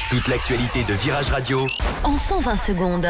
Toute l'actualité de Virage Radio en 120 secondes.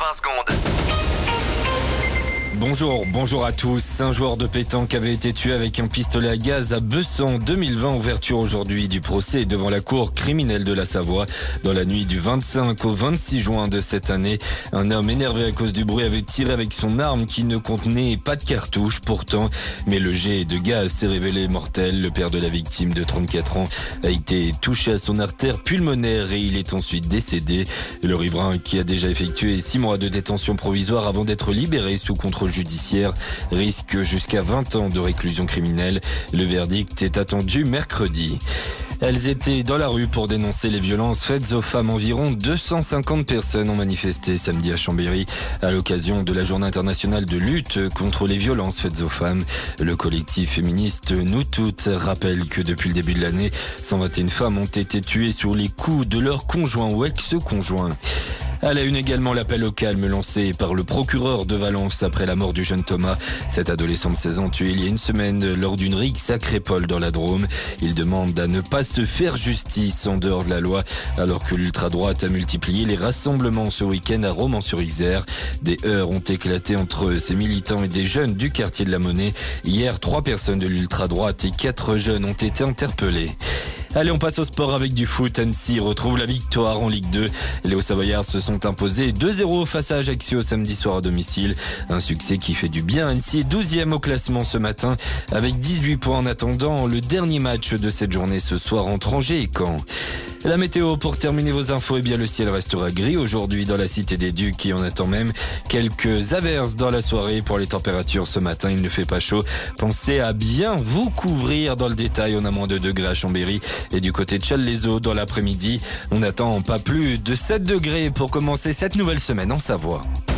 Bonjour à tous. Un joueur de pétanque avait été tué avec un pistolet à gaz à Bessan 2020. Ouverture aujourd'hui du procès devant la cour criminelle de la Savoie. Dans la nuit du 25 au 26 juin de cette année, un homme énervé à cause du bruit avait tiré avec son arme qui ne contenait pas de cartouche pourtant. Mais le jet de gaz s'est révélé mortel. Le père de la victime de 34 ans a été touché à son artère pulmonaire et il est ensuite décédé. Le riverain, qui a déjà effectué 6 mois de détention provisoire avant d'être libéré sous contrôle judiciaire, risque jusqu'à 20 ans de réclusion criminelle. Le verdict est attendu mercredi. Elles étaient dans la rue pour dénoncer les violences faites aux femmes. Environ 250 personnes ont manifesté samedi à Chambéry à l'occasion de la journée internationale de lutte contre les violences faites aux femmes. Le collectif féministe Nous Toutes rappelle que depuis le début de l'année, 121 femmes ont été tuées sous les coups de leur conjoint ou ex-conjoint. À la une également, l'appel au calme lancé par le procureur de Valence après la mort du jeune Thomas. Cet adolescent de 16 ans tué il y a une semaine lors d'une rixe à Crépol dans la Drôme. Il demande à ne pas se faire justice en dehors de la loi alors que l'ultra-droite a multiplié les rassemblements ce week-end à Romans-sur-Isère. Des heurts ont éclaté entre ces militants et des jeunes du quartier de la Monnaie. Hier, 3 personnes de l'ultra-droite et 4 jeunes ont été interpellés. Allez, on passe au sport avec du foot. Annecy retrouve la victoire en Ligue 2. Les Hauts-Savoyards se sont imposés 2-0 face à Ajaccio samedi soir à domicile. Un succès qui fait du bien. Annecy est 12e au classement ce matin avec 18 points en attendant le dernier match de cette journée ce soir entre Angers et Caen. La météo pour terminer vos infos, bien le ciel restera gris aujourd'hui dans la Cité des Ducs et on attend même quelques averses dans la soirée. Pour les températures ce matin, il ne fait pas chaud. Pensez à bien vous couvrir dans le détail. On a moins de 2 degrés à Chambéry et du côté de Challes-les-Eaux dans l'après-midi. On attend pas plus de 7 degrés pour commencer cette nouvelle semaine en Savoie.